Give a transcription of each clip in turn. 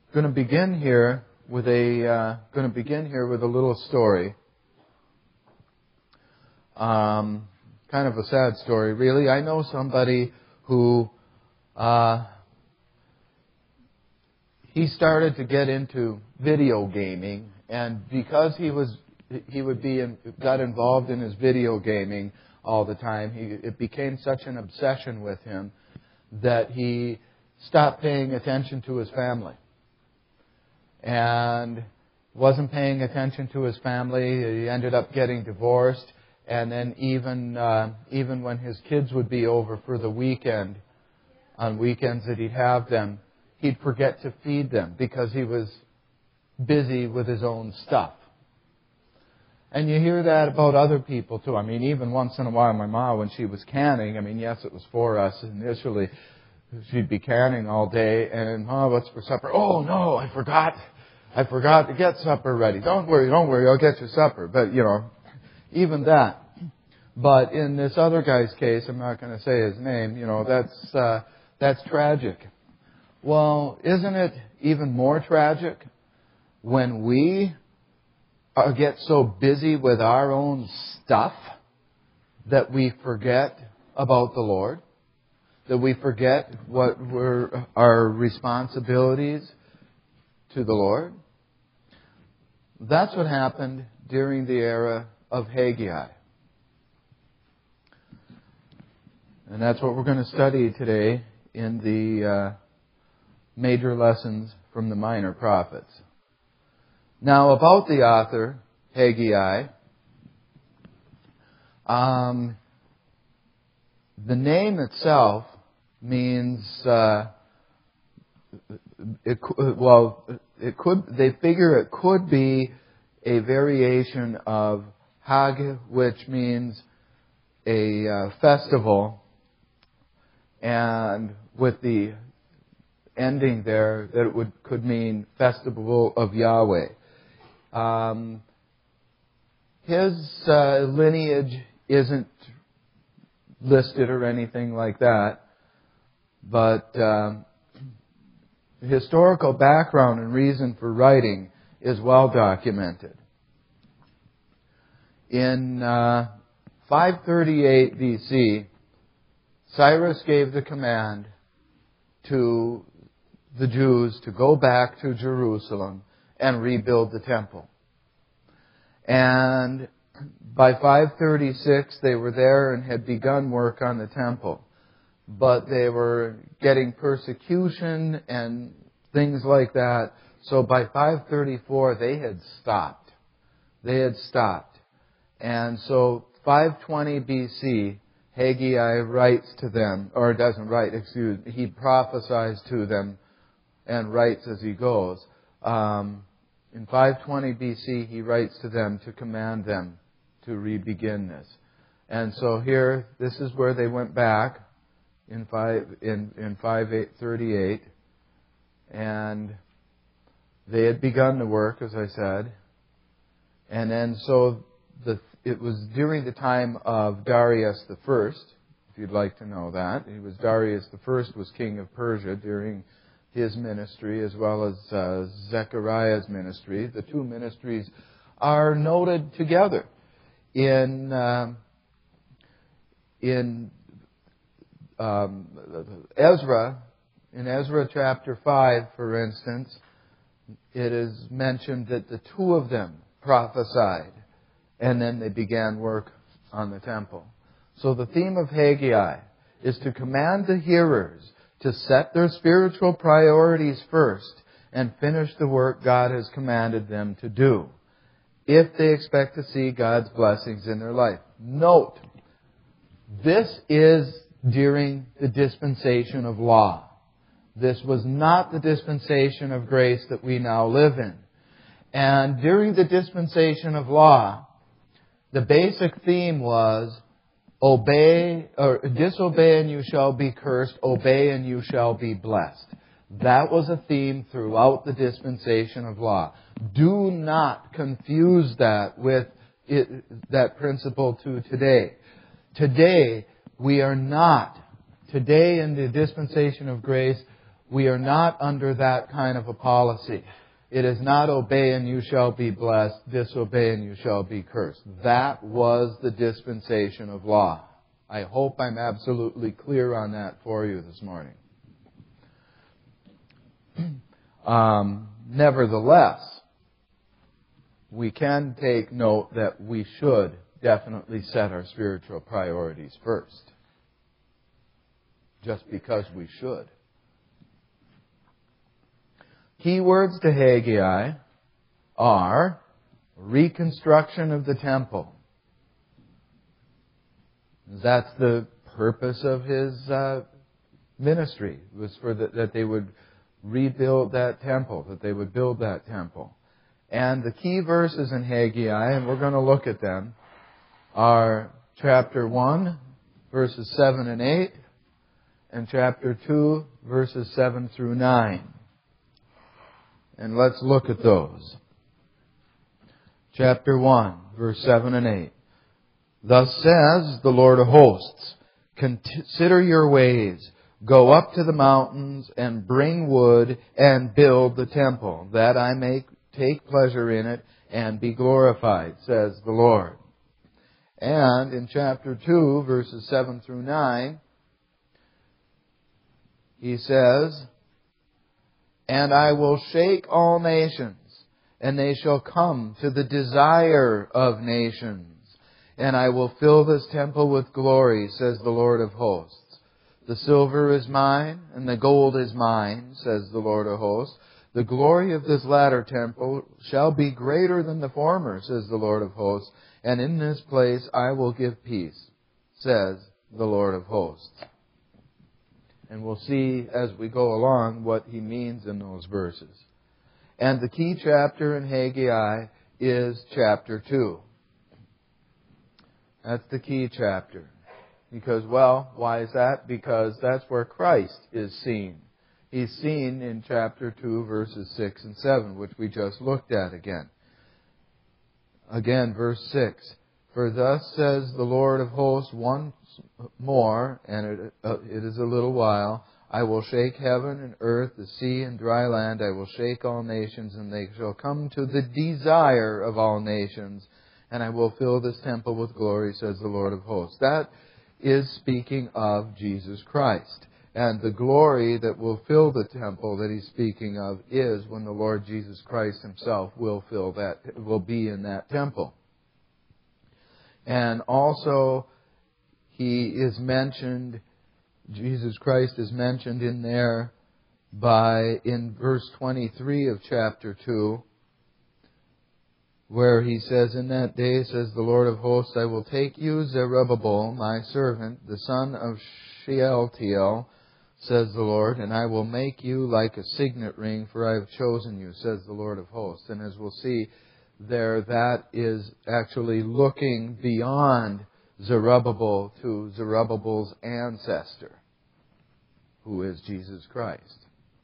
Going to begin here with a little story. Kind of a sad story, really. I know somebody who he started to get into video gaming, and because got involved in his video gaming all the time, it became such an obsession with him that he stopped paying attention to his family. And wasn't paying attention to his family. He ended up getting divorced. And then even when his kids would be over for the weekend, on weekends that he'd have them, he'd forget to feed them because he was busy with his own stuff. And you hear that about other people too. I mean, even once in a while, my mom, when she was canning, I mean, yes, it was for us initially. She'd be canning all day, and, what's for supper? Oh, no, I forgot to get supper ready. Don't worry, I'll get your supper. But, even that. But in this other guy's case, I'm not going to say his name, that's tragic. Well, isn't it even more tragic when we get so busy with our own stuff that we forget about the Lord? That we forget what were our responsibilities to the Lord? That's what happened during the era of Haggai. And that's what we're going to study today in the major lessons from the minor prophets. Now, about the author, Haggai, the name itself means, they figure it could be a variation of Hag, which means a festival, and with the ending there, that it could mean festival of Yahweh. His lineage isn't listed or anything like that, but the historical background and reason for writing is well documented. In 538 BC, Cyrus gave the command to the Jews to go back to Jerusalem and rebuild the temple. And by 536, they were there and had begun work on the temple. But they were getting persecution and things like that. So by 534, they had stopped. And so 520 BC, Haggai writes to them, or doesn't write, he prophesies to them and writes as he goes. In 520 BC, he writes to them to command them to re-begin this. And so here, this is where they went back in 538, and they had begun the work, as I said. And then so it was during the time of Darius the First, if you'd like to know that. Darius the First was king of Persia during his ministry, as well as Zechariah's ministry. The two ministries are noted together in Ezra. In Ezra chapter 5, for instance, it is mentioned that the two of them prophesied, and then they began work on the temple. So the theme of Haggai is to command the hearers to set their spiritual priorities first and finish the work God has commanded them to do, if they expect to see God's blessings in their life. Note, this is during the dispensation of law. This was not the dispensation of grace that we now live in. And during the dispensation of law, the basic theme was, obey or disobey and you shall be cursed, obey and you shall be blessed. That was a theme throughout the dispensation of law. Do not confuse that with that principle to today. Today, we are not. Today in the dispensation of grace, We are not under that kind of a policy. It is not obey and you shall be blessed, disobey and you shall be cursed. That was the dispensation of law. I hope I'm absolutely clear on that for you this morning. Nevertheless, we can take note that we should definitely set our spiritual priorities first. Just because we should. Key words to Haggai are reconstruction of the temple. That's the purpose of his ministry, was for that they would rebuild that temple, that they would build that temple. And the key verses in Haggai, and we're going to look at them, are chapter 1, verses 7 and 8, and chapter 2, verses 7 through 9. And let's look at those. Chapter 1, verse 7 and 8. Thus says the Lord of hosts, consider your ways, go up to the mountains and bring wood and build the temple, that I may take pleasure in it and be glorified, says the Lord. And in chapter 2, verses 7 through 9, he says, and I will shake all nations, and they shall come to the desire of nations. And I will fill this temple with glory, says the Lord of hosts. The silver is mine, and the gold is mine, says the Lord of hosts. The glory of this latter temple shall be greater than the former, says the Lord of hosts. And in this place I will give peace, says the Lord of hosts. And we'll see as we go along what he means in those verses. And the key chapter in Haggai is chapter 2. That's the key chapter. Because, well, why is that? Because that's where Christ is seen. He's seen in chapter 2, verses 6 and 7, which we just looked at again. Again, verse 6. For thus says the Lord of hosts once more, and it is a little while, I will shake heaven and earth, the sea and dry land. I will shake all nations, and they shall come to the desire of all nations. And I will fill this temple with glory, says the Lord of hosts. That is speaking of Jesus Christ. And the glory that will fill the temple that he's speaking of is when the Lord Jesus Christ himself will be in that temple. And also, Jesus Christ is mentioned in there in verse 23 of chapter 2, where he says, in that day, says the Lord of hosts, I will take you, Zerubbabel, my servant, the son of Shealtiel, says the Lord, and I will make you like a signet ring, for I have chosen you, says the Lord of hosts. And as we'll see there, that is actually looking beyond Zerubbabel to Zerubbabel's ancestor, who is Jesus Christ.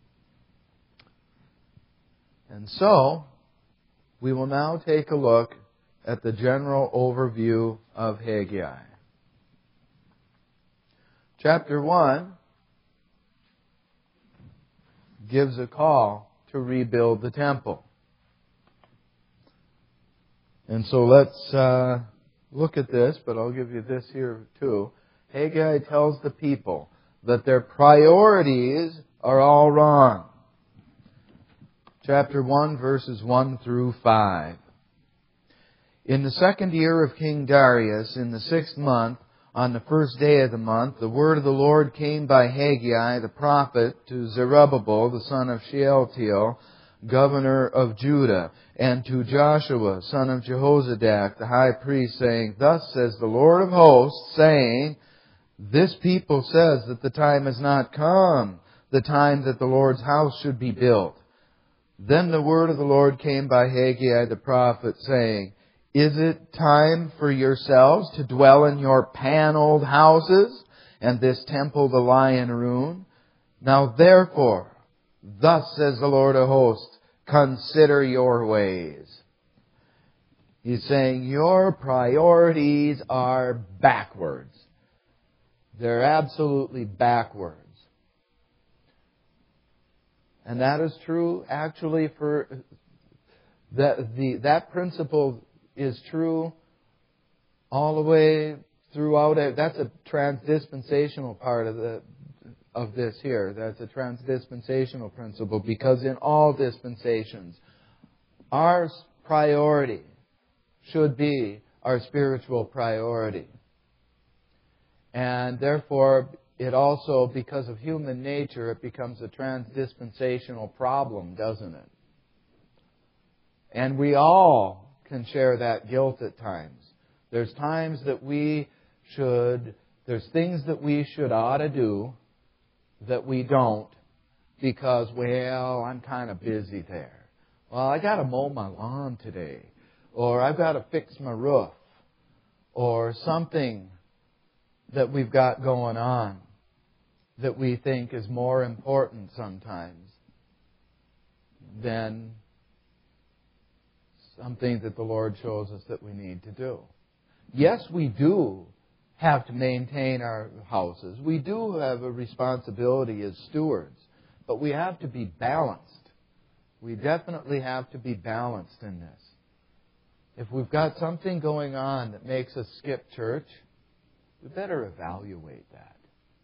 And so, we will now take a look at the general overview of Haggai. Chapter 1 gives a call to rebuild the temple. And so let's look at this, but I'll give you this here too. Haggai tells the people that their priorities are all wrong. Chapter 1, verses 1 through 5. In the 2nd year of King Darius, in the 6th month, on the 1st day of the month, the word of the Lord came by Haggai the prophet to Zerubbabel, the son of Shealtiel, governor of Judah, and to Joshua, son of Jehozadak, the high priest, saying, Thus says the Lord of hosts, saying, This people says that the time has not come, the time that the Lord's house should be built. Then the word of the Lord came by Haggai the prophet, saying, Is it time for yourselves to dwell in your paneled houses, and this temple to lie in ruin? Now therefore, thus says the Lord of hosts, consider your ways. He's saying your priorities are backwards. They're absolutely backwards. And that is true actually for that principle is true all the way throughout it. That's a transdispensational part of this here. That's a transdispensational principle, because in all dispensations, our priority should be our spiritual priority. And therefore, it also, because of human nature, it becomes a transdispensational problem, doesn't it? And we all can share that guilt at times. There's times that there's things that we ought to do that we don't because, well, I'm kind of busy there. Well, I got to mow my lawn today. Or I've got to fix my roof. Or something that we've got going on that we think is more important sometimes than something that the Lord shows us that we need to do. Yes, we do have to maintain our houses. We do have a responsibility as stewards, but we have to be balanced. We definitely have to be balanced in this. If we've got something going on that makes us skip church, we better evaluate that.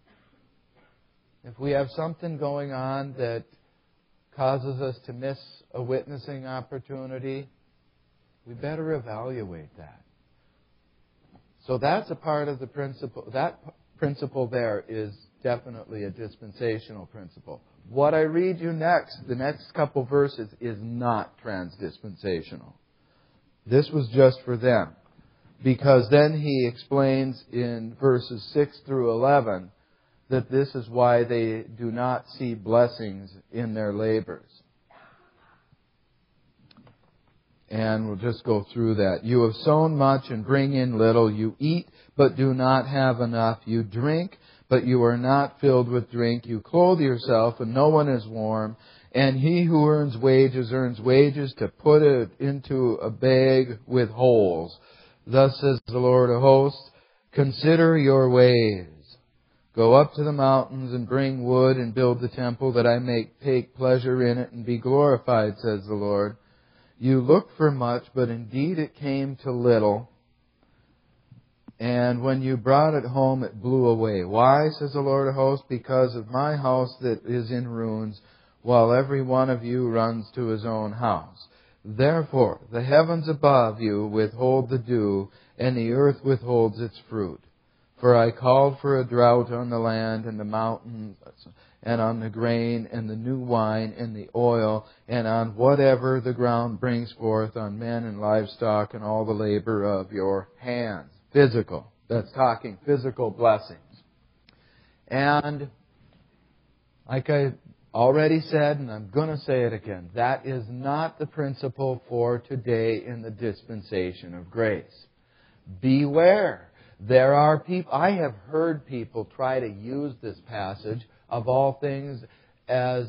If we have something going on that causes us to miss a witnessing opportunity, we better evaluate that. So that's a part of the principle. That principle there is definitely a dispensational principle. What I read you next, the next couple verses, is not transdispensational. This was just for them. Because then he explains in verses 6 through 11 that this is why they do not see blessings in their labors. And we'll just go through that. You have sown much and bring in little. You eat, but do not have enough. You drink, but you are not filled with drink. You clothe yourself, and no one is warm. And he who earns wages to put it into a bag with holes. Thus says the Lord of hosts, consider your ways. Go up to the mountains and bring wood and build the temple that I may take pleasure in it and be glorified, says the Lord. You looked for much, but indeed it came to little. And when you brought it home, it blew away. Why, says the Lord of hosts? Because of my house that is in ruins, while every one of you runs to his own house. Therefore, the heavens above you withhold the dew, and the earth withholds its fruit. For I called for a drought on the land and the mountains, and on the grain and the new wine and the oil, and on whatever the ground brings forth, on men and livestock and all the labor of your hands. Physical. That's talking physical blessings. And like I already said, and I'm going to say it again, that is not the principle for today in the dispensation of grace. Beware. There are people, I have heard people try to use this passage, of all things, as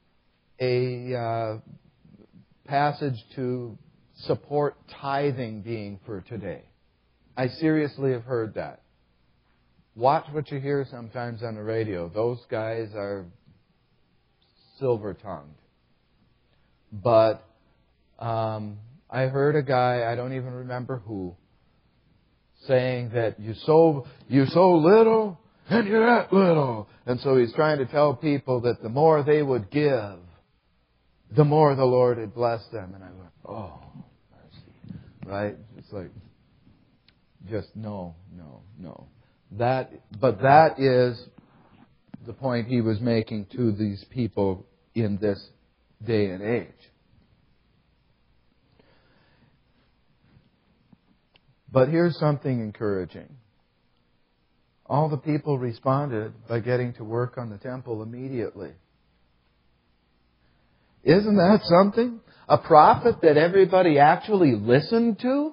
a passage to support tithing being for today. I seriously have heard that. Watch what you hear sometimes on the radio. Those guys are silver-tongued. But I heard a guy, I don't even remember who, saying that you sow little and you're that little. And so he's trying to tell people that the more they would give, the more the Lord had blessed them. And I went, oh, mercy. Right? It's like, just no. But that is the point he was making to these people in this day and age. But here's something encouraging. All the people responded by getting to work on the temple immediately. Isn't that something? A prophet that everybody actually listened to?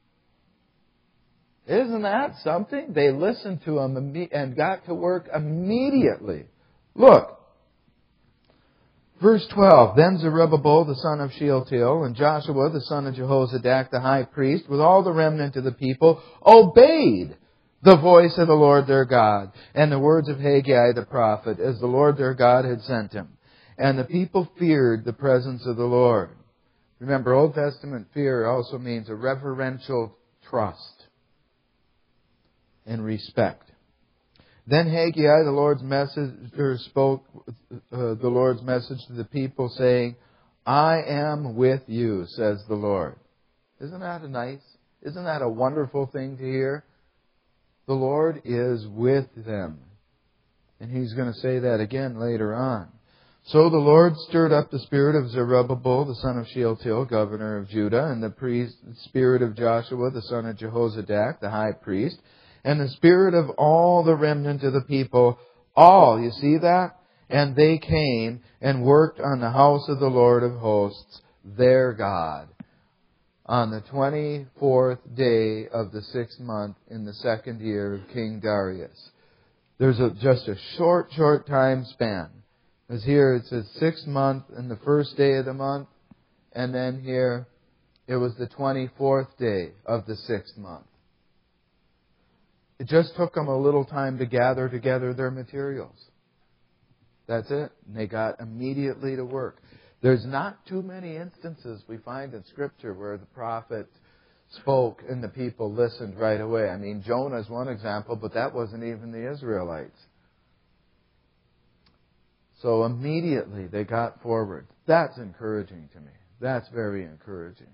Isn't that something? They listened to him and got to work immediately. Look. Verse 12, Then Zerubbabel the son of Shealtiel and Joshua the son of Jehozadak the high priest with all the remnant of the people obeyed the voice of the Lord their God and the words of Haggai the prophet as the Lord their God had sent him. And the people feared the presence of the Lord. Remember, Old Testament fear also means a reverential trust and respect. Then Haggai, the Lord's messenger, spoke the Lord's message to the people, saying, I am with you, says the Lord. Isn't that a wonderful thing to hear? The Lord is with them. And He's going to say that again later on. So the Lord stirred up the spirit of Zerubbabel, the son of Shealtiel, governor of Judah, and the spirit of Joshua, the son of Jehozadak, the high priest, and the spirit of all the remnant of the people. All, you see that? And they came and worked on the house of the Lord of hosts, their God, on the 24th day of the 6th month in the 2nd year of King Darius. There's just a short time span. As here it says 6th month and the 1st day of the month. And then here it was the 24th day of the 6th month. It just took them a little time to gather together their materials. That's it. And they got immediately to work. There's not too many instances we find in Scripture where the prophet spoke and the people listened right away. I mean, Jonah is one example, but that wasn't even the Israelites. So immediately they got forward. That's encouraging to me. That's very encouraging.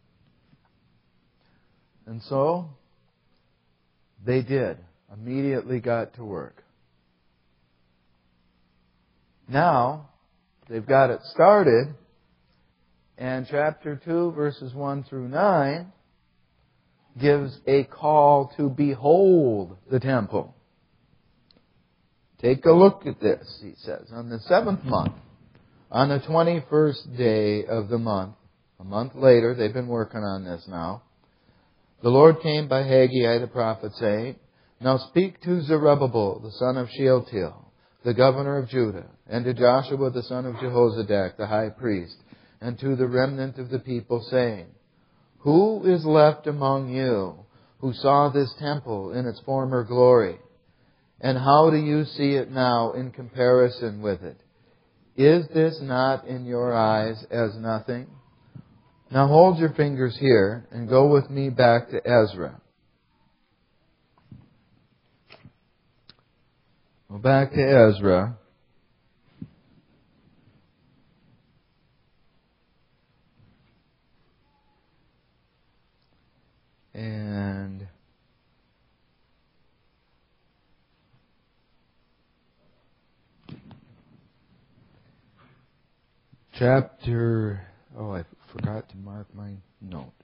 And so they did. Immediately got to work. Now, they've got it started. And chapter 2, verses 1 through 9, gives a call to behold the temple. Take a look at this, he says. On the 7th month, on the 21st day of the month, a month later, they've been working on this now, the Lord came by Haggai the prophet, saying, Now speak to Zerubbabel, the son of Shealtiel, the governor of Judah, and to Joshua, the son of Jehozadak, the high priest, and to the remnant of the people, saying, Who is left among you who saw this temple in its former glory? And how do you see it now in comparison with it? Is this not in your eyes as nothing? Now hold your fingers here and go with me back to Ezra. Go back to Ezra. And chapter... Oh, I forgot to mark my note.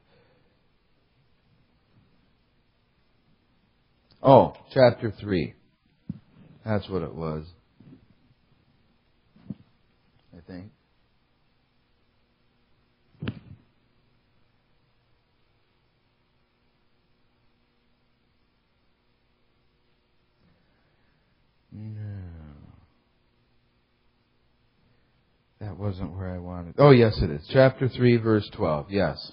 Oh, chapter 3. That's what it was, I think. No. That wasn't where I wanted. Oh, yes, it is. Chapter 3, verse 12. Yes.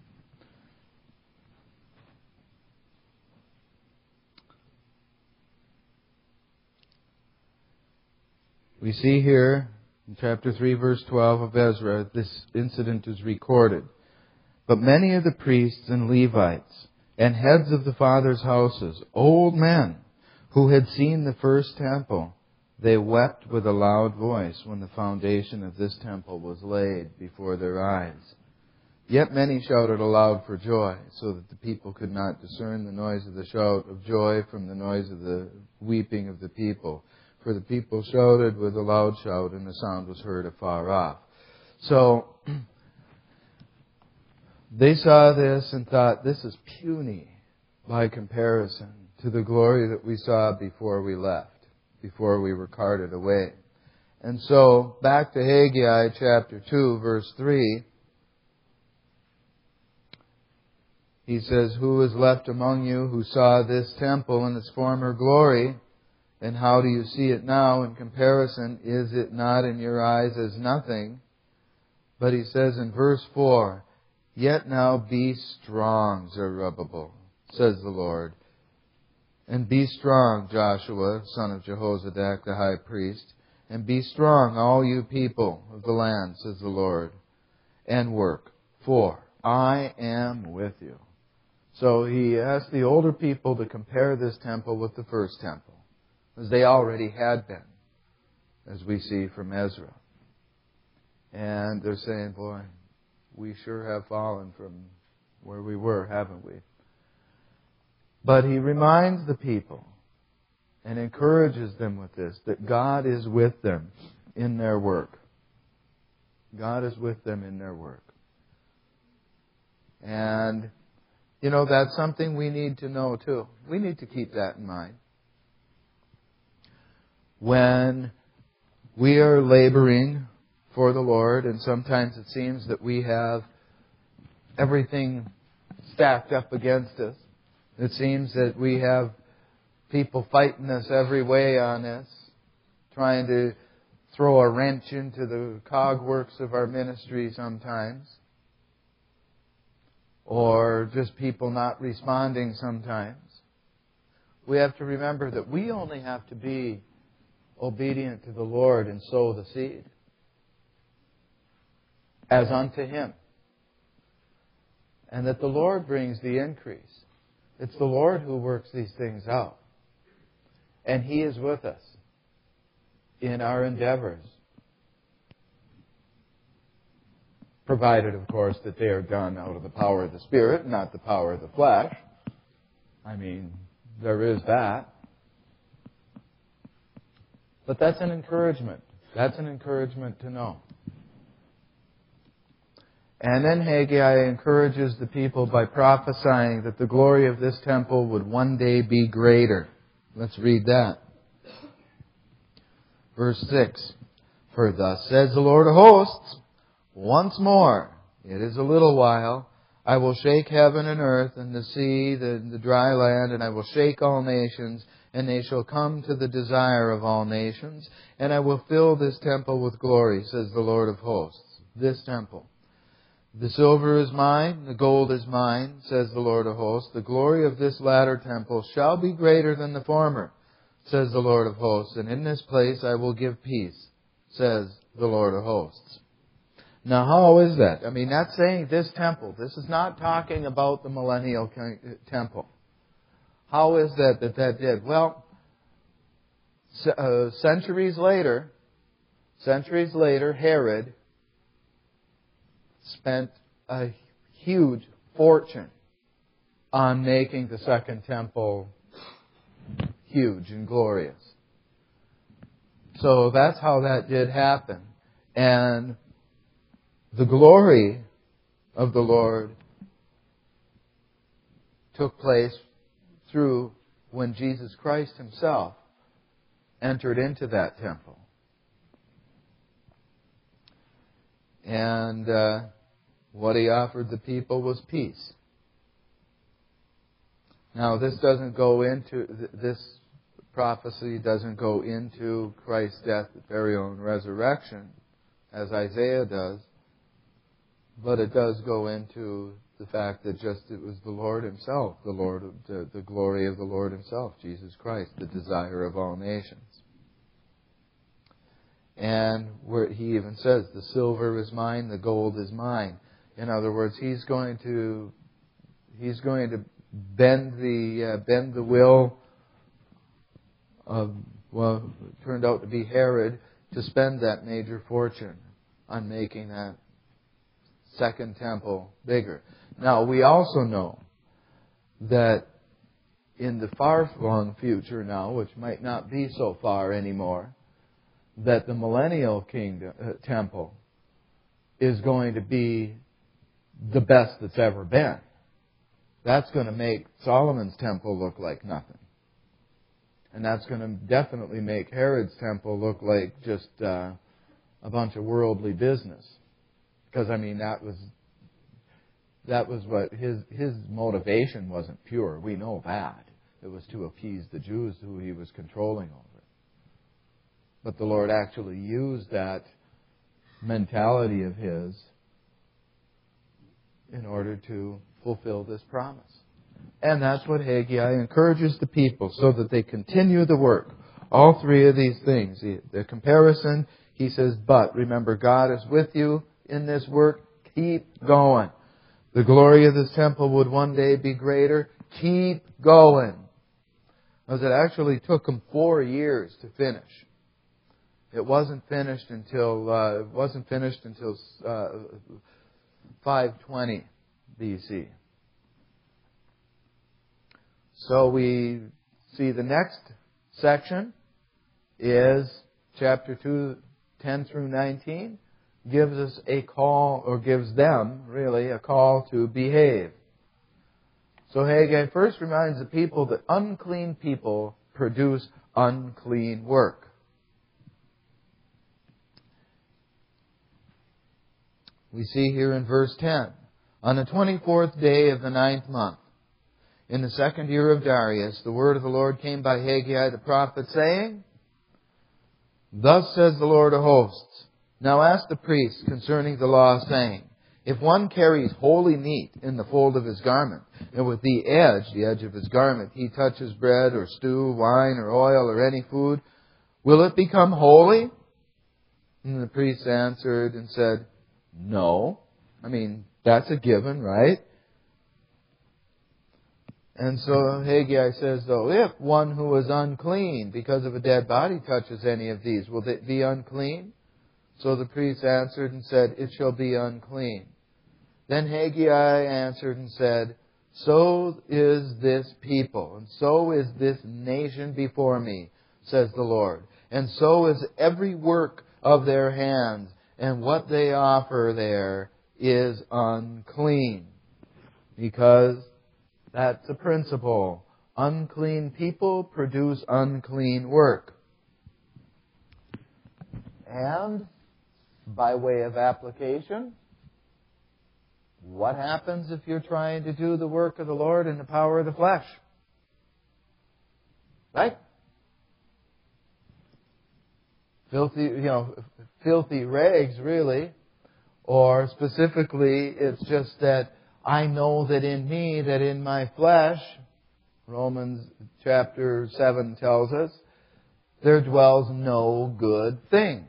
We see here in chapter 3, verse 12 of Ezra, this incident is recorded. But many of the priests and Levites and heads of the fathers' houses, old men who had seen the first temple, they wept with a loud voice when the foundation of this temple was laid before their eyes. Yet many shouted aloud for joy, so that the people could not discern the noise of the shout of joy from the noise of the weeping of the people. For the people shouted with a loud shout, and the sound was heard afar off. So, they saw this and thought, this is puny by comparison to the glory that we saw before we left, before we were carted away. And so, back to Haggai chapter 2, verse 3, he says, Who is left among you who saw this temple in its former glory? And how do you see it now in comparison? Is it not in your eyes as nothing? But he says in verse 4, Yet now be strong, Zerubbabel, says the Lord. And be strong, Joshua, son of Jehozadak, the high priest. And be strong, all you people of the land, says the Lord, and work, for I am with you. So he asked the older people to compare this temple with the first temple, as they already had been, as we see from Ezra. And they're saying, boy, we sure have fallen from where we were, haven't we? But he reminds the people and encourages them with this, that God is with them in their work. God is with them in their work. And, you know, that's something we need to know too. We need to keep that in mind. When we are laboring for the Lord, and sometimes it seems that we have everything stacked up against us. It seems that we have people fighting us every way on this, trying to throw a wrench into the cogworks of our ministry sometimes, or just people not responding sometimes. We have to remember that we only have to be obedient to the Lord and sow the seed as unto Him. And that the Lord brings the increase. It's the Lord who works these things out. And He is with us in our endeavors. Provided, of course, that they are done out of the power of the Spirit, not the power of the flesh. I mean, there is that. But that's an encouragement. That's an encouragement to know. And then Haggai encourages the people by prophesying that the glory of this temple would one day be greater. Let's read that. Verse 6. For thus says the Lord of hosts, once more, it is a little while, I will shake heaven and earth and the sea, the dry land, and I will shake all nations, and they shall come to the desire of all nations, and I will fill this temple with glory, says the Lord of hosts. This temple. The silver is mine, the gold is mine, says the Lord of hosts. The glory of this latter temple shall be greater than the former, says the Lord of hosts. And in this place I will give peace, says the Lord of hosts. Now how is that? I mean, that's saying this temple. This is not talking about the millennial temple. How is that that did? Well, centuries later, Herod spent a huge fortune on making the second temple huge and glorious. So that's how that did happen. And the glory of the Lord took place through when Jesus Christ Himself entered into that temple. And what He offered the people was peace. Now, this prophecy doesn't go into Christ's death, burial, and resurrection, as Isaiah does, but it does go into the fact that it was the Lord Himself, the glory of the Lord Himself, Jesus Christ, the desire of all nations. And where He even says, the silver is mine, the gold is mine. In other words, He's going to bend the will of, well, it turned out to be Herod, to spend that major fortune on making that second temple bigger. Now, we also know that in the far-flung future now, which might not be so far anymore, that the millennial temple is going to be the best that's ever been. That's going to make Solomon's temple look like nothing. And that's going to definitely make Herod's temple look like just a bunch of worldly business. Because, I mean, that was what his motivation wasn't pure. We know that. It was to appease the Jews who he was controlling over. But the Lord actually used that mentality of His in order to fulfill this promise. And that's what Haggai encourages the people, so that they continue the work. All three of these things. The comparison, he says, but remember, God is with you in this work. Keep going. The glory of this temple would one day be greater. Keep going. Because it actually took him 4 years to finish. It wasn't finished until 520 BC. So we see the next section is chapter 2, 10 through 19, gives us a call, or gives them, really, a call to behave. So Haggai first reminds the people that unclean people produce unclean work. We see here in verse 10, on the 24th day of the 9th month, in the 2nd year of Darius, the word of the Lord came by Haggai the prophet, saying, Thus says the Lord of hosts, Now ask the priests concerning the law, saying, If one carries holy meat in the fold of his garment, and with the edge of his garment, he touches bread or stew, wine or oil or any food, will it become holy? And the priests answered and said, No. That's a given, right? And so Haggai says, though, if one who is unclean because of a dead body touches any of these, will it be unclean? So the priests answered and said, It shall be unclean. Then Haggai answered and said, So is this people, and so is this nation before me, says the Lord. And so is every work of their hands, and what they offer there is unclean. Because that's a principle. Unclean people produce unclean work. And, by way of application, what happens if you're trying to do the work of the Lord in the power of the flesh? Right? Filthy rags, really. Or specifically, it's just that I know that in me, that in my flesh, Romans chapter 7 tells us, there dwells no good thing.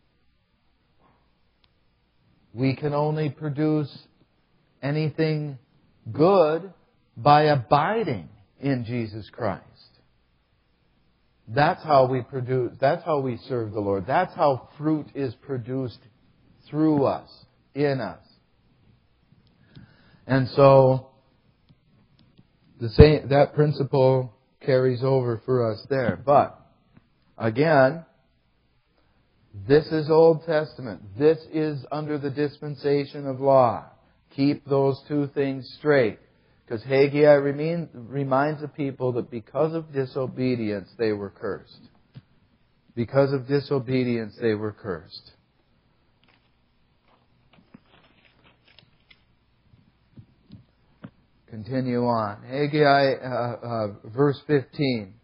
We can only produce anything good by abiding in Jesus Christ. That's how we serve the Lord. That's how fruit is produced through us, in us. And so that principle carries over for us there. But again, this is Old Testament. This is under the dispensation of law. Keep those two things straight. Because Haggai reminds the people that because of disobedience they were cursed. Because of disobedience they were cursed. Continue on. Haggai, verse 15.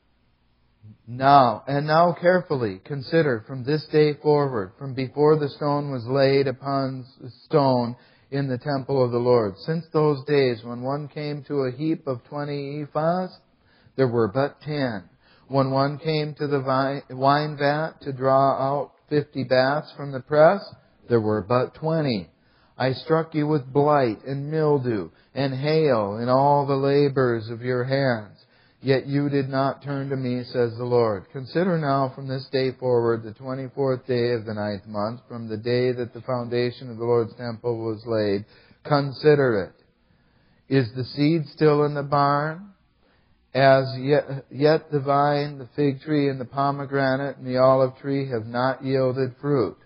Now carefully consider from this day forward, from before the stone was laid upon stone in the temple of the Lord. Since those days when one came to a heap of 20 ephahs, there were but 10. When one came to the wine vat to draw out 50 baths from the press, there were but 20. I struck you with blight and mildew and hail in all the labors of your hands. Yet you did not turn to me, says the Lord. Consider now from this day forward the 24th day of the 9th month, from the day that the foundation of the Lord's temple was laid. Consider it. Is the seed still in the barn? As yet the vine, the fig tree, and the pomegranate, and the olive tree have not yielded fruit.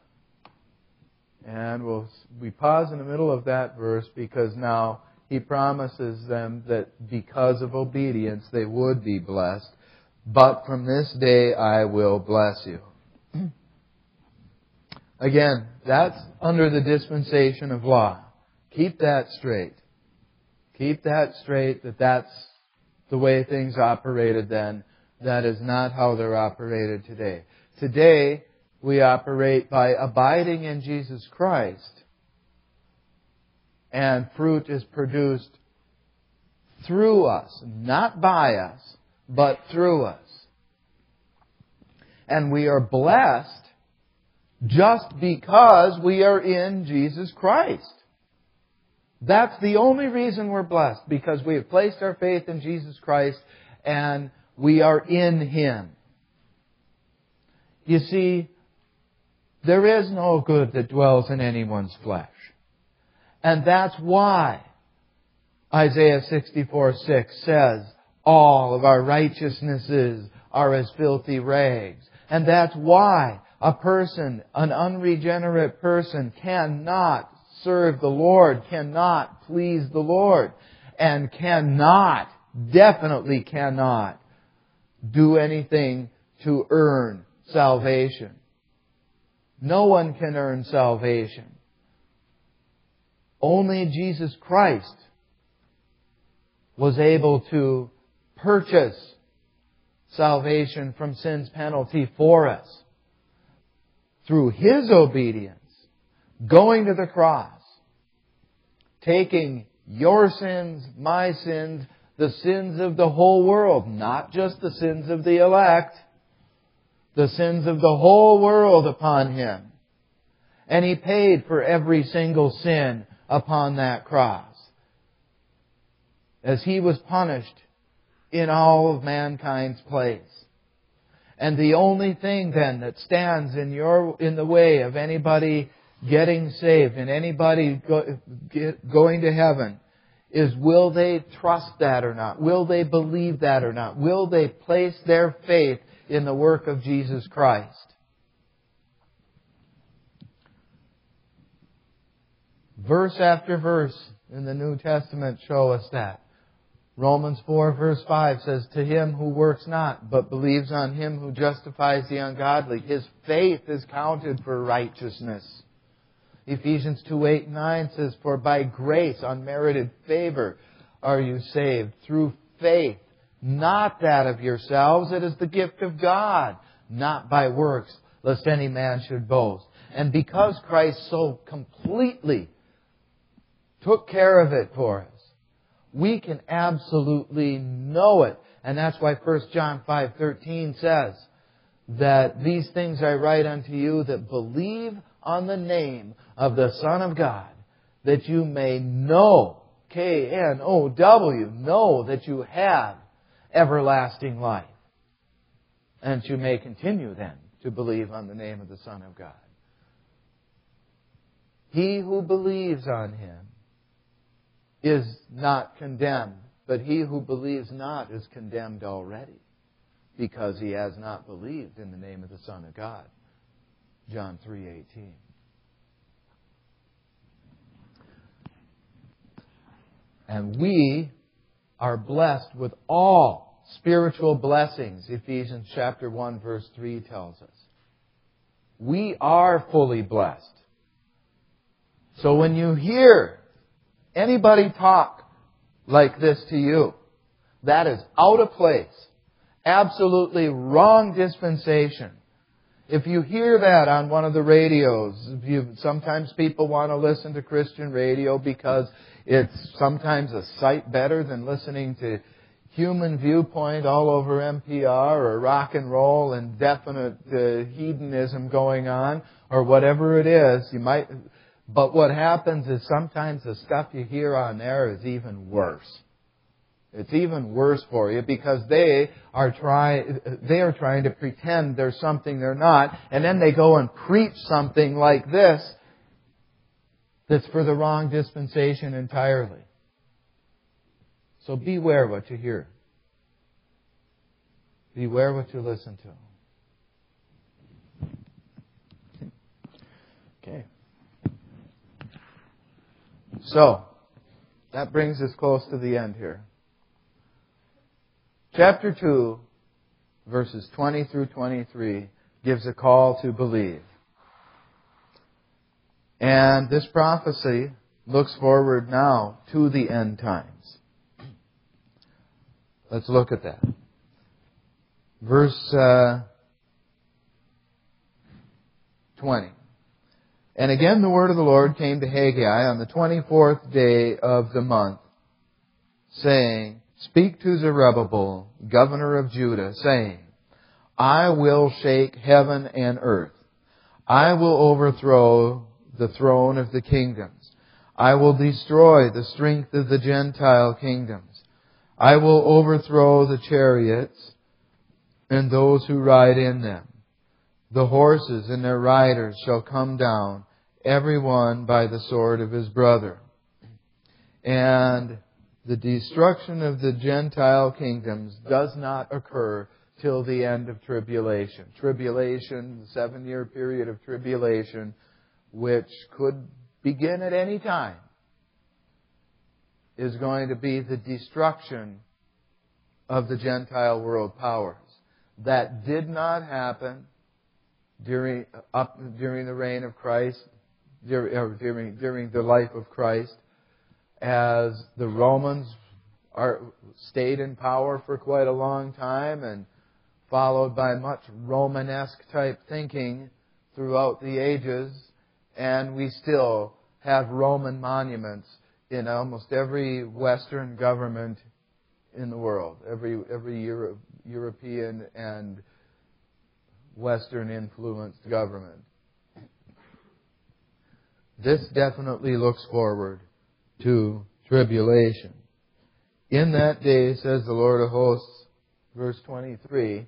And we pause in the middle of that verse because now He promises them that because of obedience they would be blessed. But from this day I will bless you. Again, that's under the dispensation of law. Keep that straight. Keep that straight that that's the way things operated then. That is not how they're operated today. Today, we operate by abiding in Jesus Christ. And fruit is produced through us, not by us, but through us. And we are blessed just because we are in Jesus Christ. That's the only reason we're blessed, because we have placed our faith in Jesus Christ and we are in Him. You see, there is no good that dwells in anyone's flesh. And that's why Isaiah 64:6 says, all of our righteousnesses are as filthy rags. And that's why a person, an unregenerate person, cannot serve the Lord, cannot please the Lord, and definitely cannot do anything to earn salvation. No one can earn salvation. Only Jesus Christ was able to purchase salvation from sin's penalty for us through His obedience, going to the cross, taking your sins, my sins, the sins of the whole world, not just the sins of the elect, the sins of the whole world upon Him. And He paid for every single sin upon that cross, as He was punished in all of mankind's place. And the only thing then that stands in the way of anybody getting saved and anybody going to heaven is, will they trust that or not? Will they believe that or not? Will they place their faith in the work of Jesus Christ? Verse after verse in the New Testament show us that. Romans 4 verse 5 says, to him who works not, but believes on Him who justifies the ungodly, his faith is counted for righteousness. Ephesians 2:8-9 says, for by grace, unmerited favor, are you saved through faith, not that of yourselves. It is the gift of God, not by works, lest any man should boast. And because Christ so completely took care of it for us, we can absolutely know it. And that's why 1 John 5:13 says that these things I write unto you that believe on the name of the Son of God, that you may know, K-N-O-W, know that you have everlasting life. And you may continue then to believe on the name of the Son of God. He who believes on Him is not condemned, but he who believes not is condemned already, because he has not believed in the name of the Son of God. John 3:18. And we are blessed with all spiritual blessings, Ephesians chapter 1 verse 3 tells us. We are fully blessed. So when you hear anybody talk like this to you, that is out of place. Absolutely wrong dispensation. If you hear that on one of the radios, sometimes people want to listen to Christian radio because it's sometimes a sight better than listening to human viewpoint all over NPR or rock and roll and definite hedonism going on or whatever it is. But what happens is sometimes the stuff you hear on there is even worse. It's even worse for you because they are trying to pretend there's something they're not, and then they go and preach something like this that's for the wrong dispensation entirely. So beware what you hear. Beware what you listen to. Okay. So, that brings us close to the end here. Chapter 2, verses 20 through 23, gives a call to believe. And this prophecy looks forward now to the end times. Let's look at that. Verse 20. And again the word of the Lord came to Haggai on the 24th day of the month, saying, Speak to Zerubbabel, governor of Judah, saying, I will shake heaven and earth. I will overthrow the throne of the kingdoms. I will destroy the strength of the Gentile kingdoms. I will overthrow the chariots and those who ride in them. The horses and their riders shall come down, every one by the sword of his brother. And the destruction of the Gentile kingdoms does not occur till the end of tribulation. Tribulation, the 7-year period of tribulation, which could begin at any time, is going to be the destruction of the Gentile world powers. That did not happen during the reign of Christ, during the life of Christ, as the Romans stayed in power for quite a long time, and followed by much Romanesque type thinking throughout the ages, and we still have Roman monuments in almost every Western government in the world, every European and Western influenced government. This definitely looks forward to tribulation. In that day, says the Lord of hosts, verse 23,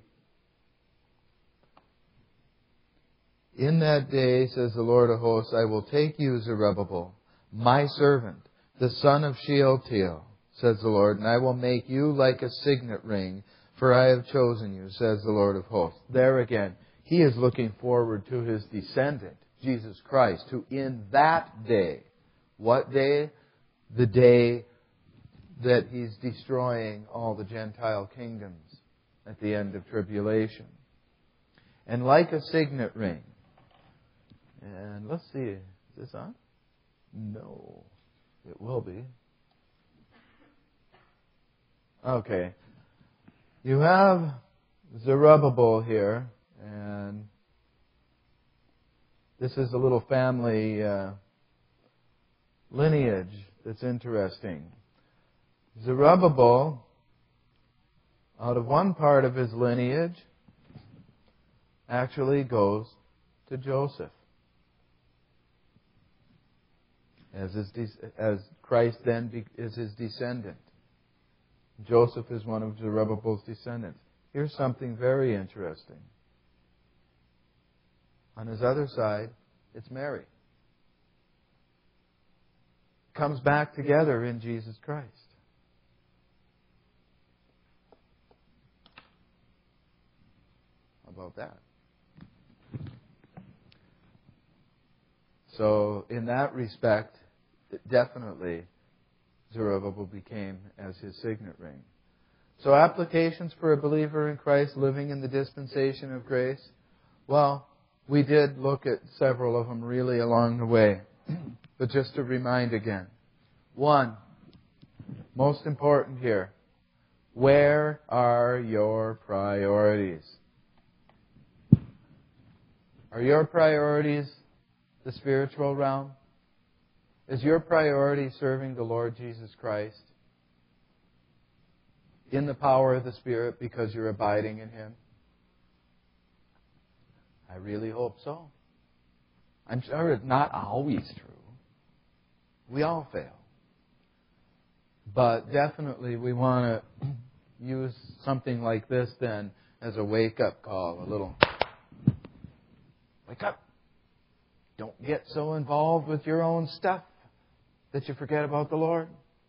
in that day, says the Lord of hosts, I will take you, Zerubbabel, my servant, the son of Shealtiel, says the Lord, and I will make you like a signet ring, for I have chosen you, says the Lord of hosts. There again, He is looking forward to His descendant, Jesus Christ, who in that day, what day? The day that He's destroying all the Gentile kingdoms at the end of tribulation. And like a signet ring. And let's see, is this on? No, it will be. Okay. You have Zerubbabel here, and this is a little family lineage that's interesting. Zerubbabel, out of one part of his lineage, actually goes to Joseph, as Christ then is his descendant. Joseph is one of Zerubbabel's descendants. Here's something very interesting. On his other side, it's Mary. Comes back together in Jesus Christ. How about that? So, in that respect, definitely Zerubbabel became as his signet ring. So, applications for a believer in Christ living in the dispensation of grace? Well, we did look at several of them really along the way. But just to remind again. One, most important here. Where are your priorities? Are your priorities the spiritual realm? Is your priority serving the Lord Jesus Christ in the power of the Spirit because you're abiding in Him? I really hope so. I'm sure it's not always true. We all fail. But definitely we want to use something like this then as a wake-up call, a little wake up. Don't get so involved with your own stuff that you forget about the Lord.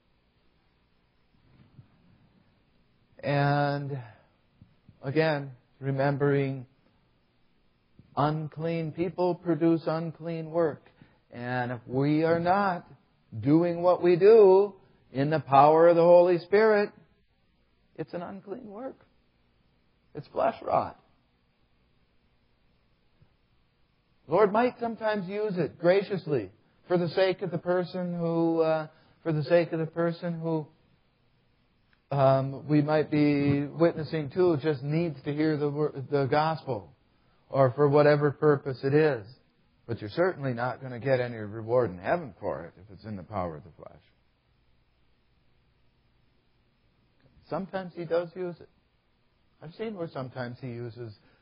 And again, remembering unclean people produce unclean work. And if we are not doing what we do in the power of the Holy Spirit, it's an unclean work. It's flesh rot. The Lord might sometimes use it graciously for the sake of the person who we might be witnessing to just needs to hear the gospel, or for whatever purpose it is. But you're certainly not going to get any reward in heaven for it if it's in the power of the flesh. Sometimes He does use it. I've seen where sometimes He uses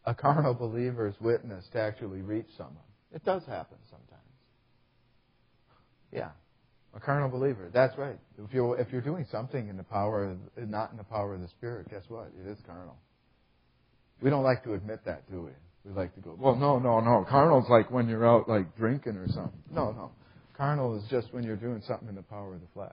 a carnal believer's witness to actually reach someone. It does happen sometimes. Yeah. A carnal believer. That's right. If you're doing something in the power, not in the power of the Spirit, guess what? It is carnal. We don't like to admit that, do we? We like to go, well, no. Carnal's like when you're out like drinking or something. No. Carnal is just when you're doing something in the power of the flesh.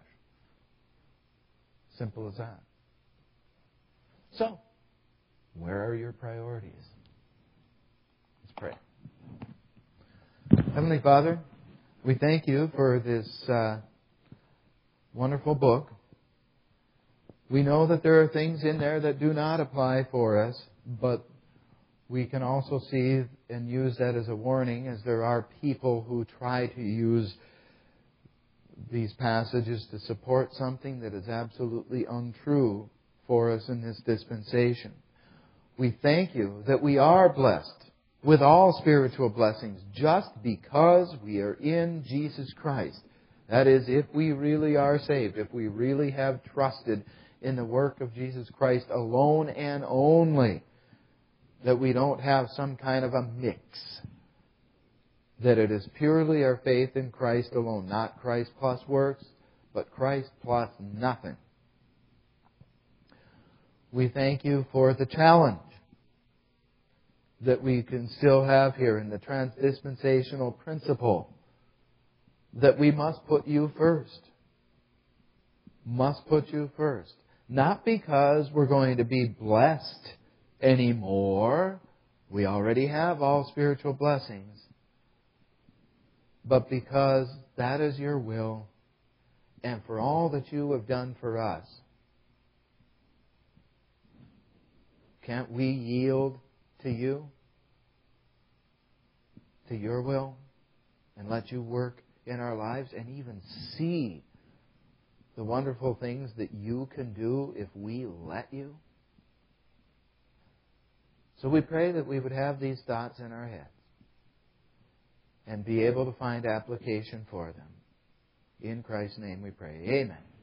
Simple as that. So, where are your priorities? Let's pray. Heavenly Father, we thank you for this wonderful book. We know that there are things in there that do not apply for us, but we can also see and use that as a warning, as there are people who try to use these passages to support something that is absolutely untrue for us in this dispensation. We thank you that we are blessed with all spiritual blessings just because we are in Jesus Christ. That is, if we really are saved, if we really have trusted in the work of Jesus Christ alone and only, that we don't have some kind of a mix. That it is purely our faith in Christ alone, not Christ plus works, but Christ plus nothing. We thank you for the challenge that we can still have here in the transdispensational principle, that we must put you first. Must put you first. Not because we're going to be blessed anymore. We already have all spiritual blessings. But because that is your will, and for all that you have done for us, can't we yield to you, to your will, and let you work in our lives and even see the wonderful things that you can do if we let you? So we pray that we would have these thoughts in our heads and be able to find application for them. In Christ's name we pray. Amen.